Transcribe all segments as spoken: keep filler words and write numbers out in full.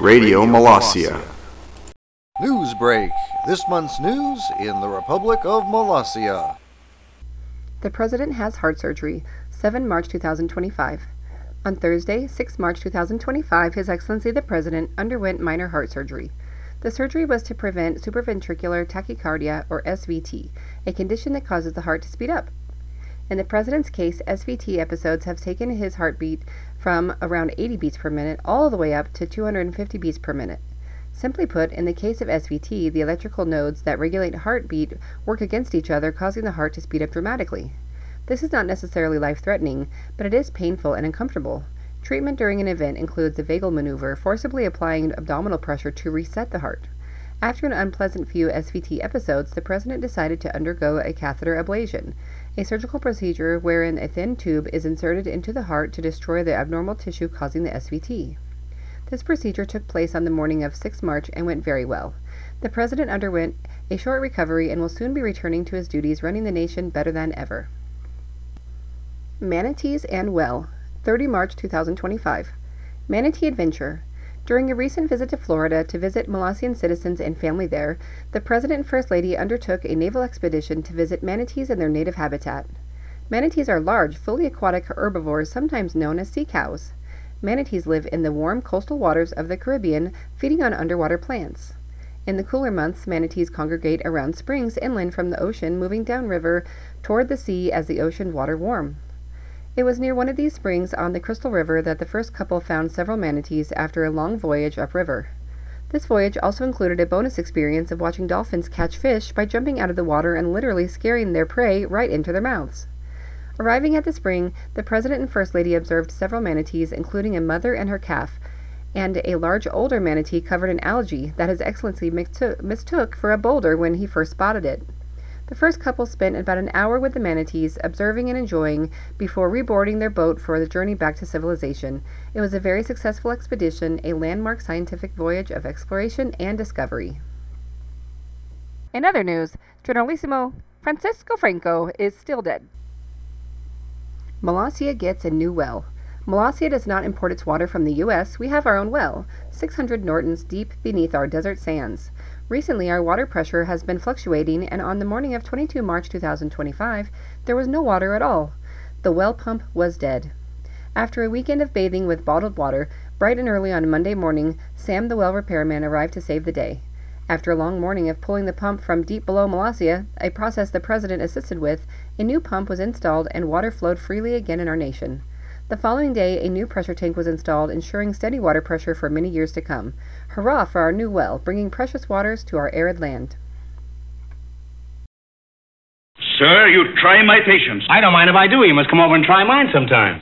Radio Molossia. News break. This month's news in the Republic of Molossia. The President has heart surgery, seventh of March two thousand twenty-five. On Thursday, sixth of March two thousand twenty-five, His Excellency the President underwent minor heart surgery. The surgery was to prevent supraventricular tachycardia, or S V T, a condition that causes the heart to speed up. In the President's case, S V T episodes have taken his heartbeat from around eighty beats per minute all the way up to two hundred fifty beats per minute. Simply put, in the case of S V T, the electrical nodes that regulate heartbeat work against each other, causing the heart to speed up dramatically. This is not necessarily life-threatening, but it is painful and uncomfortable. Treatment during an event includes the vagal maneuver, forcibly applying abdominal pressure to reset the heart. After an unpleasant few S V T episodes, the President decided to undergo a catheter ablation, a surgical procedure wherein a thin tube is inserted into the heart to destroy the abnormal tissue causing the S V T. This procedure took place on the morning of sixth of March and went very well. The President underwent a short recovery and will soon be returning to his duties running the nation better than ever. Manatees and Well, thirtieth of March two thousand twenty-five. Manatee Adventure. During a recent visit to Florida to visit Molossian citizens and family there, the President and First Lady undertook a naval expedition to visit manatees in their native habitat. Manatees are large, fully aquatic herbivores sometimes known as sea cows. Manatees live in the warm coastal waters of the Caribbean, feeding on underwater plants. In the cooler months, manatees congregate around springs inland from the ocean, moving downriver toward the sea as the ocean water warms. It was near one of these springs on the Crystal River that the first couple found several manatees after a long voyage upriver. This voyage also included a bonus experience of watching dolphins catch fish by jumping out of the water and literally scaring their prey right into their mouths. Arriving at the spring, the President and First Lady observed several manatees, including a mother and her calf, and a large older manatee covered in algae that His Excellency mistook for a boulder when he first spotted it. The first couple spent about an hour with the manatees, observing and enjoying, before reboarding their boat for the journey back to civilization. It was a very successful expedition, a landmark scientific voyage of exploration and discovery. In other news, Generalissimo Francisco Franco is still dead. Molossia gets a new well. Molossia does not import its water from the U S We have our own well, six hundred Nortons deep beneath our desert sands. Recently, our water pressure has been fluctuating, and on the morning of twenty-second of March two thousand twenty-five, there was no water at all. The well pump was dead. After a weekend of bathing with bottled water, bright and early on Monday morning, Sam the well repairman arrived to save the day. After a long morning of pulling the pump from deep below Molossia, a process the President assisted with, a new pump was installed and water flowed freely again in our nation. The following day, a new pressure tank was installed, ensuring steady water pressure for many years to come. Hurrah for our new well, bringing precious waters to our arid land. Sir, you try my patience. I don't mind if I do. You must come over and try mine sometime.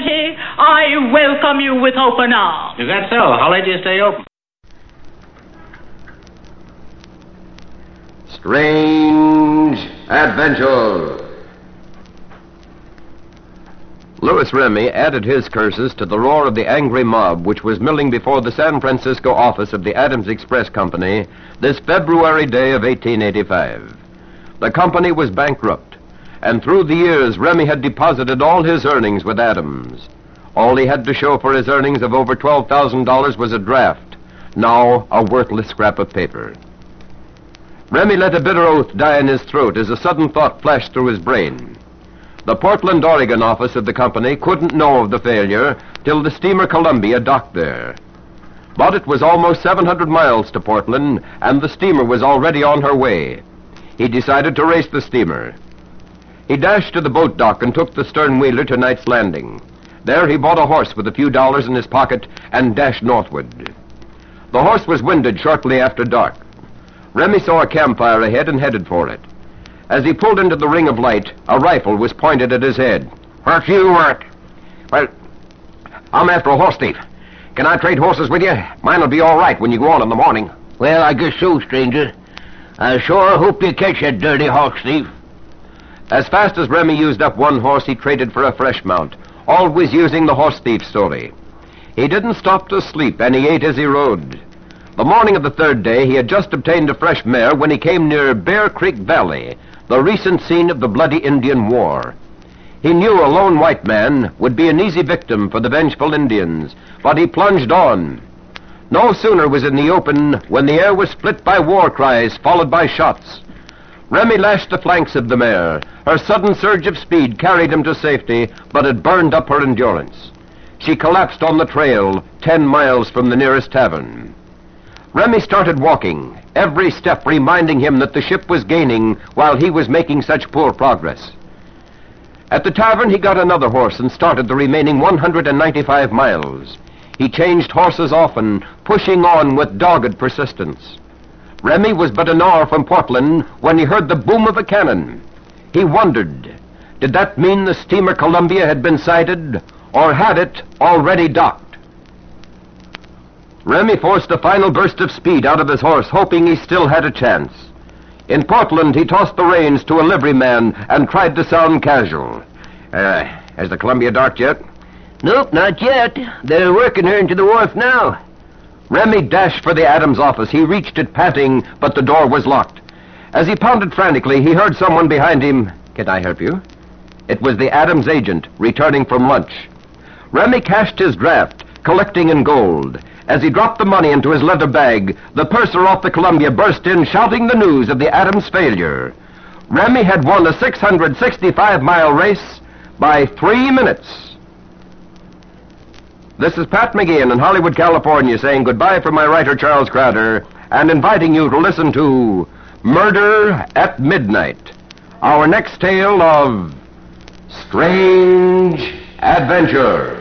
Remy, I welcome you with open arms. Is that so? How late do you stay open? Strange Adventure. Louis Remy added his curses to the roar of the angry mob which was milling before the San Francisco office of the Adams Express Company this February day of eighteen eighty-five. The company was bankrupt, and through the years Remy had deposited all his earnings with Adams. All he had to show for his earnings of over twelve thousand dollars was a draft, now a worthless scrap of paper. Remy let a bitter oath die in his throat as a sudden thought flashed through his brain. The Portland, Oregon office of the company couldn't know of the failure till the steamer Columbia docked there. But it was almost seven hundred miles to Portland, and the steamer was already on her way. He decided to race the steamer. He dashed to the boat dock and took the stern wheeler to Knight's Landing. There he bought a horse with a few dollars in his pocket and dashed northward. The horse was winded shortly after dark. Remy saw a campfire ahead and headed for it. As he pulled into the ring of light, a rifle was pointed at his head. What you want? Well, I'm after a horse thief. Can I trade horses with you? Mine'll be all right when you go on in the morning. Well, I guess so, stranger. I sure hope you catch that dirty horse thief. As fast as Remy used up one horse, he traded for a fresh mount, always using the horse thief story. He didn't stop to sleep, and he ate as he rode. The morning of the third day, he had just obtained a fresh mare when he came near Bear Creek Valley, the recent scene of the bloody Indian War. He knew a lone white man would be an easy victim for the vengeful Indians, but he plunged on. No sooner was in the open when the air was split by war cries, followed by shots. Remy lashed the flanks of the mare. Her sudden surge of speed carried him to safety, but it burned up her endurance. She collapsed on the trail, ten miles from the nearest tavern. Remy started walking, every step reminding him that the ship was gaining while he was making such poor progress. At the tavern, he got another horse and started the remaining one hundred ninety-five miles. He changed horses often, pushing on with dogged persistence. Remy was but an hour from Portland when he heard the boom of a cannon. He wondered, did that mean the steamer Columbia had been sighted, or had it already docked? Remy forced a final burst of speed out of his horse, hoping he still had a chance. In Portland, he tossed the reins to a liveryman and tried to sound casual. Uh, has the Columbia docked yet? Nope, not yet. They're working her into the wharf now. Remy dashed for the Adams office. He reached it panting, but the door was locked. As he pounded frantically, he heard someone behind him. Can I help you? It was the Adams agent, returning from lunch. Remy cashed his draft, collecting in gold. As he dropped the money into his leather bag, the purser off the Columbia burst in, shouting the news of the Adams failure. Remy had won a six hundred sixty-five mile race by three minutes. This is Pat McGeehan in Hollywood, California, saying goodbye from my writer, Charles Crowder, and inviting you to listen to Murder at Midnight, our next tale of strange adventure.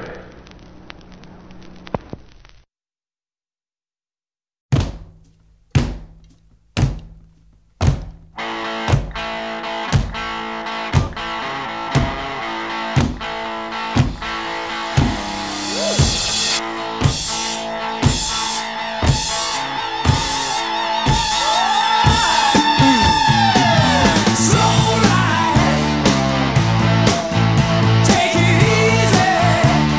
Take it easy.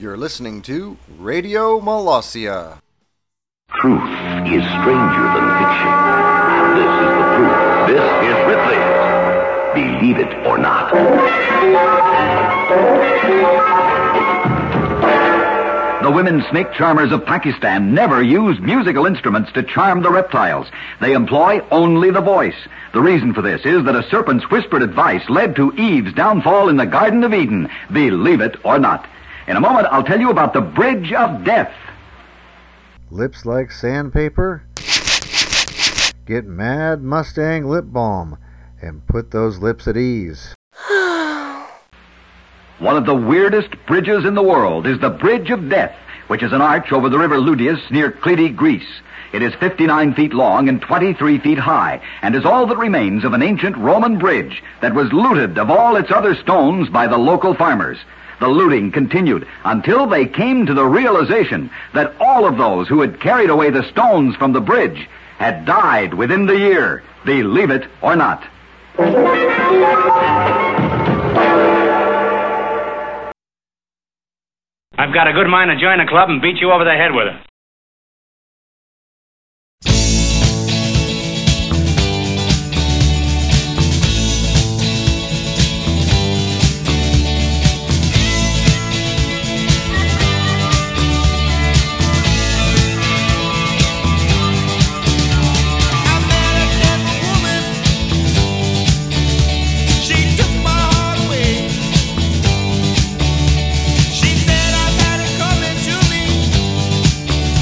You're listening to Radio Molossia. Truth is stranger than fiction. This is the proof. This is Ripley's Believe It or Not. The women snake charmers of Pakistan never use musical instruments to charm the reptiles. They employ only the voice. The reason for this is that a serpent's whispered advice led to Eve's downfall in the Garden of Eden. Believe it or not. In a moment, I'll tell you about the Bridge of Death. Lips like sandpaper? Get Mad Mustang Lip Balm and put those lips at ease. One of the weirdest bridges in the world is the Bridge of Death, which is an arch over the river Ludius near Crete, Greece. It is fifty-nine feet long and twenty-three feet high, and is all that remains of an ancient Roman bridge that was looted of all its other stones by the local farmers. The looting continued until they came to the realization that all of those who had carried away the stones from the bridge had died within the year. Believe it or not. I've got a good mind to join a club and beat you over the head with it. She said, I got it coming to me.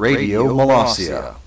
Radio Molossia.